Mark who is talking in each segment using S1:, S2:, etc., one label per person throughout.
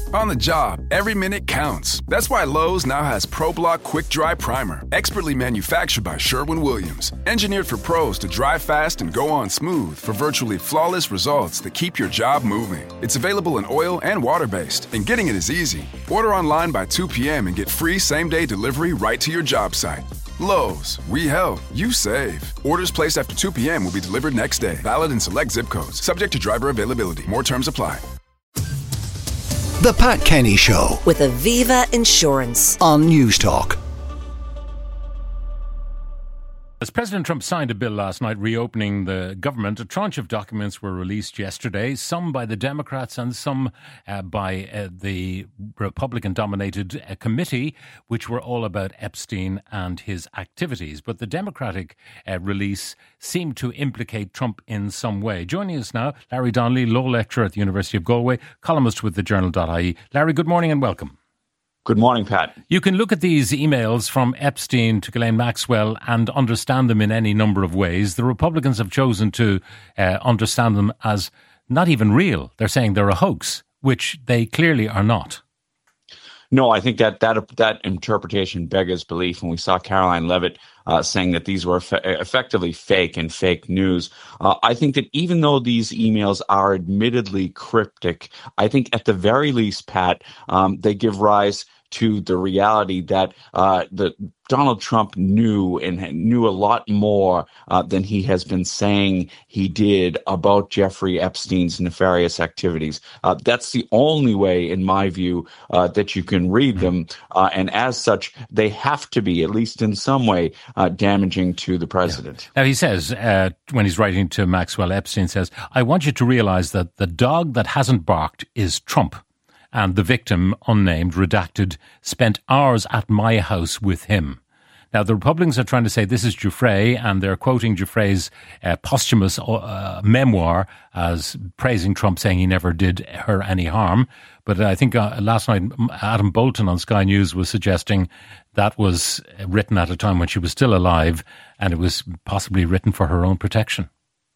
S1: On the job, every minute counts. That's why Lowe's now has ProBlock Quick Dry Primer, expertly manufactured by Sherwin-Williams. Engineered for pros to dry fast and go on smooth for virtually flawless results that keep your job moving. It's available in oil and water-based, and getting it is easy. Order online by 2 p.m. and get free same-day delivery right to your job site. Lowe's, we help, you save. Orders placed after 2 p.m. will be delivered next day. Valid in select zip codes. Subject to driver availability. More terms apply.
S2: The Pat Kenny Show
S3: with Aviva Insurance
S2: on News Talk.
S4: As President Trump signed a bill last night reopening the government, a tranche of documents were released yesterday, some by the Democrats and some by the Republican-dominated committee, which were all about Epstein and his activities. But the Democratic release seemed to implicate Trump in some way. Joining us now, Larry Donnelly, law lecturer at the University of Galway, columnist with thejournal.ie. Larry, good morning and welcome.
S5: Good morning, Pat.
S4: You can look at these emails from Epstein to Ghislaine Maxwell and understand them in any number of ways. The Republicans have chosen to understand them as not even real. They're saying they're a hoax, which they clearly are not.
S5: No, I think that interpretation beggars belief. When we saw Caroline Levitt saying that these were effectively fake and fake news, I think that even though these emails are admittedly cryptic, I think at the very least, Pat, they give rise to the reality that Donald Trump knew a lot more than he has been saying he did about Jeffrey Epstein's nefarious activities. That's the only way, in my view, that you can read them. And as such, they have to be, at least in some way, damaging to the president.
S4: Yeah. Now, he says, when he's writing to Maxwell, Epstein says, "I want you to realize that the dog that hasn't barked is Trump. And the victim, unnamed, redacted, spent hours at my house with him." Now, the Republicans are trying to say this is Giuffre, and they're quoting Giuffre's posthumous memoir as praising Trump, saying he never did her any harm. But I think last night, Adam Bolton on Sky News was suggesting that was written at a time when she was still alive, and it was possibly written for her own protection.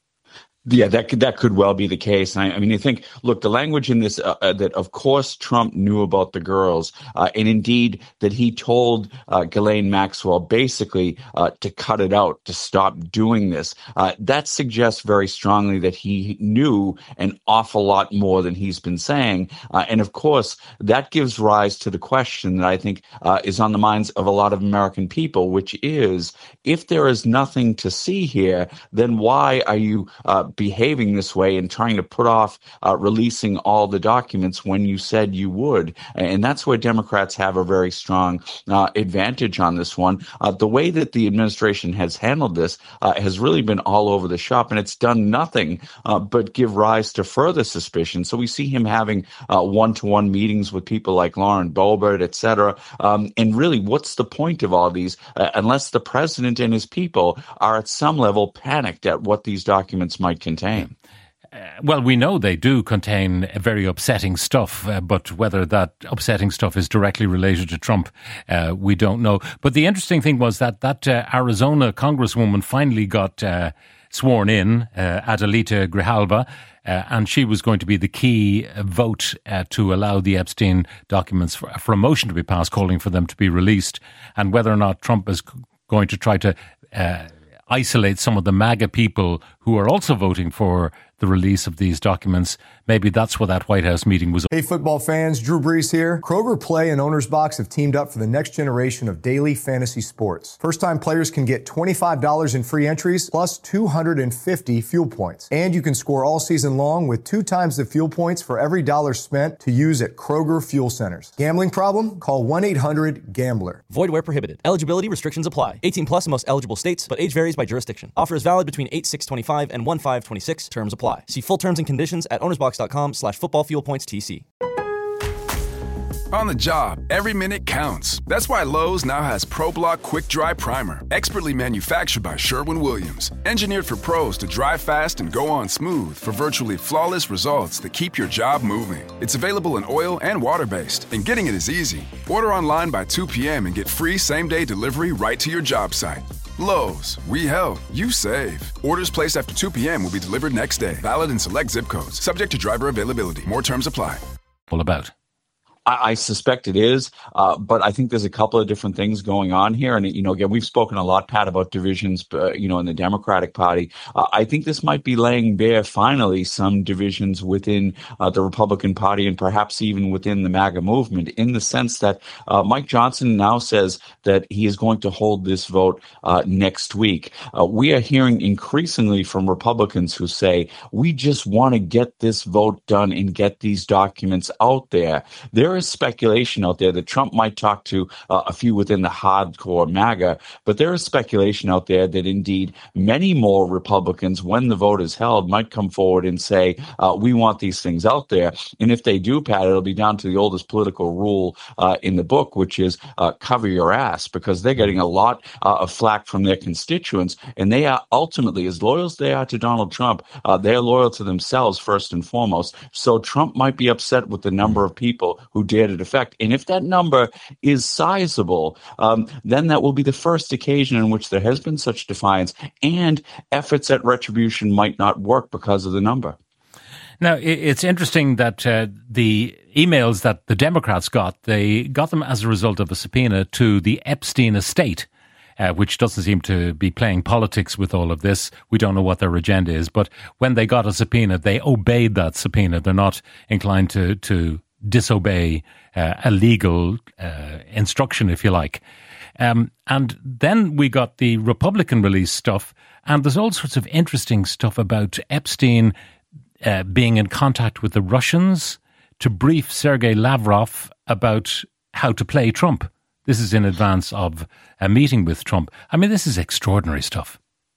S5: Yeah, that could well be the case. And I mean, I think, look, the language in this, that of course Trump knew about the girls, and indeed that he told Ghislaine Maxwell basically to cut it out, to stop doing this. That suggests very strongly that he knew an awful lot more than he's been saying. And of course, that gives rise to the question that I think is on the minds of a lot of American people, which is, if there is nothing to see here, then why are you behaving this way and trying to put off releasing all the documents when you said you would? And that's where Democrats have a very strong advantage on this one. The way that the administration has handled this has really been all over the shop, and it's done nothing but give rise to further suspicion. So we see him having one-to-one meetings with people like Lauren Boebert, et cetera. And really, what's the point of all these unless the president and his people are at some level panicked at what these documents might contain?
S4: Well, we know they do contain very upsetting stuff, but whether that upsetting stuff is directly related to Trump, we don't know. But the interesting thing was that Arizona congresswoman finally got sworn in, Adelita Grijalva, and she was going to be the key vote to allow the Epstein documents for a motion to be passed, calling for them to be released. And whether or not Trump is going to try to isolate some of the MAGA people who are also voting for the release of these documents. Maybe that's what that White House meeting was.
S6: Hey, football fans, Drew Brees here. Kroger Play and Owner's Box have teamed up for the next generation of daily fantasy sports. First-time players can get $25 in free entries plus 250 fuel points. And you can score all season long with 2 times the fuel points for every dollar spent to use at Kroger fuel centers. Gambling problem? Call 1-800-GAMBLER.
S7: Void where prohibited. Eligibility restrictions apply. 18 plus in most eligible states, but age varies by jurisdiction. Offer is valid between 8/6/25 and 1/5/26. Terms apply. See full terms and conditions at ownersbox.com/footballfuelpointstc.
S1: On the job, every minute counts. That's why Lowe's now has ProBlock Quick Dry Primer, expertly manufactured by Sherwin-Williams. Engineered for pros to dry fast and go on smooth for virtually flawless results that keep your job moving. It's available in oil and water-based, and getting it is easy. Order online by 2 p.m. and get free same-day delivery right to your job site. Lowe's, we help, you save. Orders placed after 2 p.m. will be delivered next day. Valid in select zip codes. Subject to driver availability. More terms apply.
S4: All about.
S5: I suspect it is, but I think there's a couple of different things going on here. And, again, we've spoken a lot, Pat, about divisions, in the Democratic Party. I think this might be laying bare, finally, some divisions within the Republican Party and perhaps even within the MAGA movement, in the sense that Mike Johnson now says that he is going to hold this vote next week. We are hearing increasingly from Republicans who say, we just want to get this vote done and get these documents out there. There is speculation out there that Trump might talk to a few within the hardcore MAGA, but there is speculation out there that indeed many more Republicans, when the vote is held, might come forward and say, we want these things out there. And if they do, Pat, it'll be down to the oldest political rule in the book, which is cover your ass, because they're getting a lot of flack from their constituents. And they are ultimately, as loyal as they are to Donald Trump, they're loyal to themselves first and foremost. So Trump might be upset with the number of people who dare to defect. And if that number is sizable, then that will be the first occasion in which there has been such defiance, and efforts at retribution might not work because of the number.
S4: Now, it's interesting that the emails that the Democrats got, they got them as a result of a subpoena to the Epstein estate, which doesn't seem to be playing politics with all of this. We don't know what their agenda is, but when they got a subpoena, they obeyed that subpoena. They're not inclined to disobey a legal instruction, if you like. And then we got the Republican release stuff, and there's all sorts of interesting stuff about Epstein being in contact with the Russians to brief Sergei Lavrov about how to play Trump. This is in advance of a meeting with Trump. I mean, this is extraordinary stuff.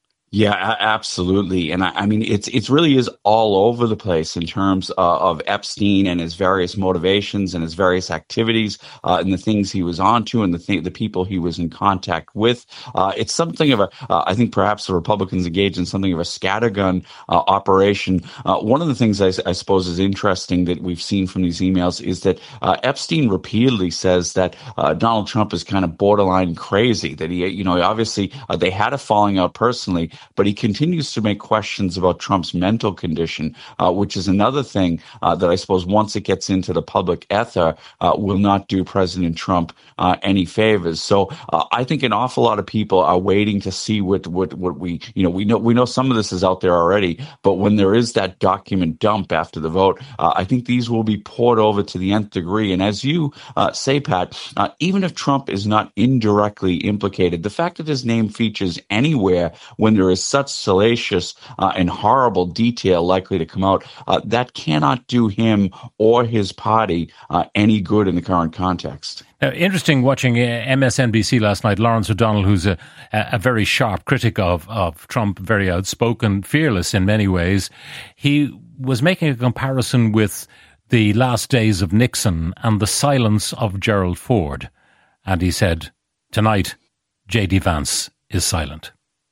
S5: Yeah, absolutely. And I mean, it's really is all over the place in terms of Epstein and his various motivations and his various activities and the things he was onto and the people he was in contact with. It's something of I think perhaps the Republicans engaged in something of a scattergun operation. One of the things I suppose is interesting that we've seen from these emails is that Epstein repeatedly says that Donald Trump is kind of borderline crazy, that he, obviously they had a falling out personally, but he continues to make questions about Trump's mental condition, which is another thing that I suppose once it gets into the public ether will not do President Trump any favors. So I think an awful lot of people are waiting to see what we know some of this is out there already, but when there is that document dump after the vote, I think these will be poured over to the nth degree. And as you say, Pat, even if Trump is not indirectly implicated, the fact that his name features anywhere when there is such salacious and horrible detail likely to come out, that cannot do him or his party any good in the current context.
S4: Now, interesting watching MSNBC last night. Lawrence O'Donnell, who's a very sharp critic of Trump, very outspoken, fearless in many ways, he was making a comparison with the last days of Nixon and the silence of Gerald Ford. And he said, tonight, J.D. Vance is silent.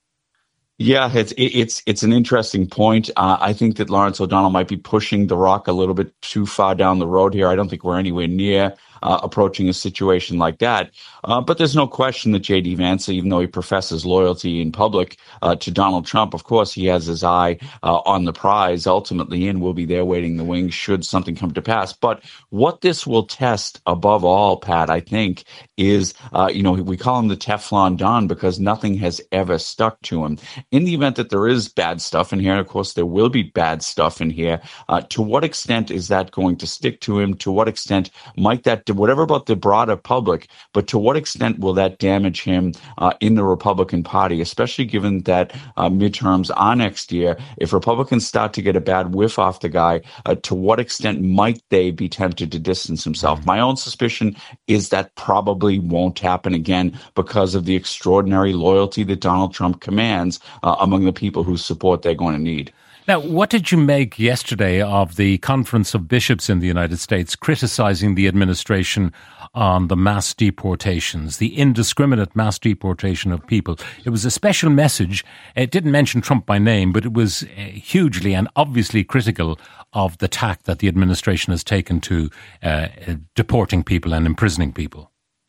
S5: Yeah, it's an interesting point. I think that Lawrence O'Donnell might be pushing the rock a little bit too far down the road here. I don't think we're anywhere near approaching a situation like that. But there's no question that J.D. Vance, even though he professes loyalty in public to Donald Trump, of course, he has his eye on the prize ultimately and will be there waiting in the wings should something come to pass. But what this will test above all, Pat, I think, is, we call him the Teflon Don because nothing has ever stuck to him. In the event that there is bad stuff in here, and of course there will be bad stuff in here, to what extent is that going to stick to him? To what extent might that do whatever about the broader public, but to what extent will that damage him in the Republican Party, especially given that midterms are next year? If Republicans start to get a bad whiff off the guy, to what extent might they be tempted to distance himself? My own suspicion is that probably won't happen again because of the extraordinary loyalty that Donald Trump commands among the people whose support they're going to need.
S4: Now, what did you make yesterday of the Conference of Bishops in the United States criticizing the administration on the mass deportations, the indiscriminate mass deportation of people? It was a special message. It didn't mention Trump by name, but it was hugely and obviously critical of the tack that the administration has taken to deporting people and imprisoning people.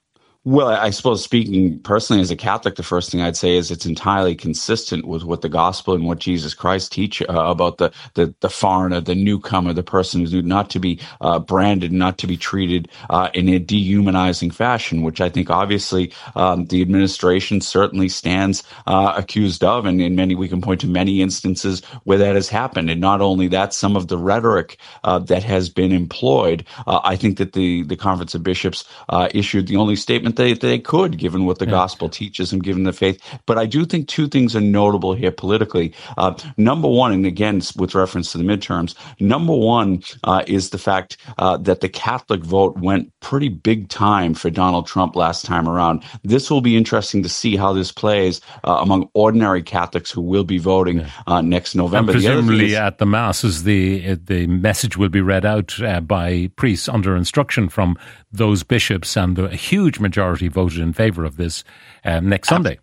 S5: Well, I suppose speaking personally as a Catholic, the first thing I'd say is it's entirely consistent with what the gospel and what Jesus Christ teach about the foreigner, the newcomer, the person who's not to be branded, not to be treated in a dehumanizing fashion, which I think obviously the administration certainly stands accused of. And we can point to many instances where that has happened. And not only that, some of the rhetoric that has been employed, I think that the Conference of Bishops issued the only statement they could, given what the gospel teaches and given the faith. But I do think two things are notable here politically. Number one, and again, with reference to the midterms, number one is the fact that the Catholic vote went pretty big time for Donald Trump last time around. This will be interesting to see how this plays among ordinary Catholics who will be voting next November.
S4: And presumably at the masses, the message will be read out by priests under instruction from those bishops, and a huge majority voted in favour of this next Sunday.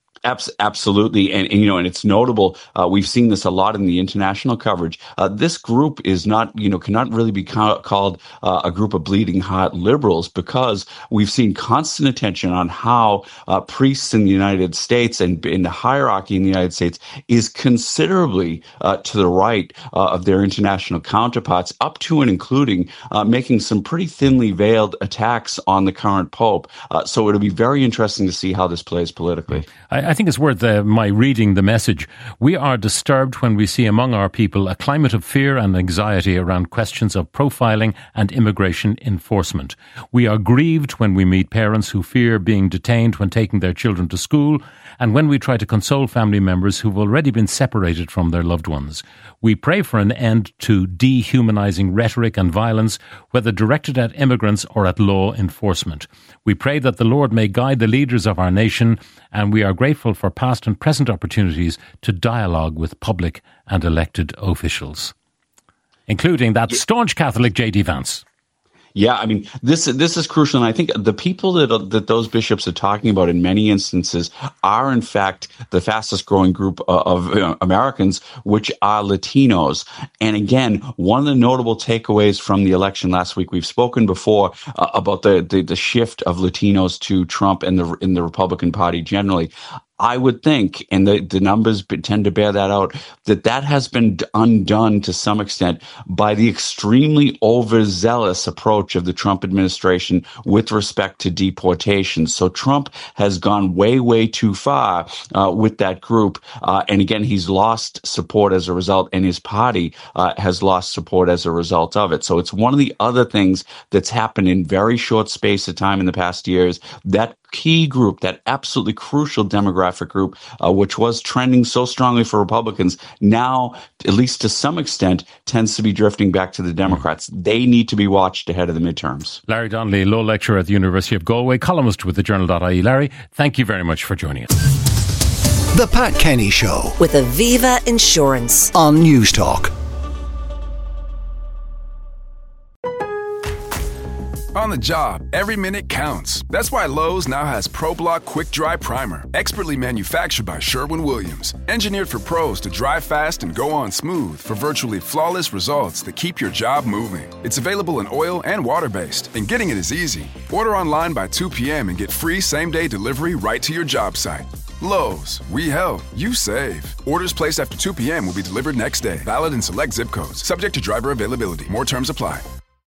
S5: Absolutely. And it's notable. We've seen this a lot in the international coverage. This group is cannot really be called a group of bleeding heart liberals, because we've seen constant attention on how priests in the United States and in the hierarchy in the United States is considerably to the right of their international counterparts, up to and including making some pretty thinly veiled attacks on the current Pope. So it'll be very interesting to see how this plays politically.
S4: I think it's worth my reading the message. We are disturbed when we see among our people a climate of fear and anxiety around questions of profiling and immigration enforcement. We are grieved when we meet parents who fear being detained when taking their children to school, and when we try to console family members who've already been separated from their loved ones. We pray for an end to dehumanizing rhetoric and violence, whether directed at immigrants or at law enforcement. We pray that the Lord may guide the leaders of our nation, and we are grateful for past and present opportunities to dialogue with public and elected officials, including that staunch Catholic J.D. Vance.
S5: Yeah, I mean, this is crucial, and I think the people that those bishops are talking about in many instances are, in fact, the fastest growing group of Americans, which are Latinos. And again, one of the notable takeaways from the election last week, we've spoken before about the shift of Latinos to Trump and in the Republican Party generally. I would think, and the numbers tend to bear that out, that has been undone to some extent by the extremely overzealous approach of the Trump administration with respect to deportation. So Trump has gone way, way too far with that group. And again, he's lost support as a result, and his party has lost support as a result of it. So it's one of the other things that's happened in very short space of time in the past years. That key group, that absolutely crucial demographic group, which was trending so strongly for Republicans, now, at least to some extent, tends to be drifting back to the Democrats. They need to be watched ahead of the midterms.
S4: Larry Donnelly, law lecturer at the University of Galway, columnist with the Journal.ie. Larry, thank you very much for joining us.
S2: The Pat Kenny Show
S3: with Aviva Insurance
S2: on News Talk.
S1: On the job, every minute counts. That's why Lowe's now has ProBlock Quick Dry Primer, expertly manufactured by Sherwin-Williams. Engineered for pros to dry fast and go on smooth for virtually flawless results that keep your job moving. It's available in oil and water-based, and getting it is easy. Order online by 2 p.m. and get free same-day delivery right to your job site. Lowe's, we help, you save. Orders placed after 2 p.m. will be delivered next day. Valid in select zip codes. Subject to driver availability. More terms apply.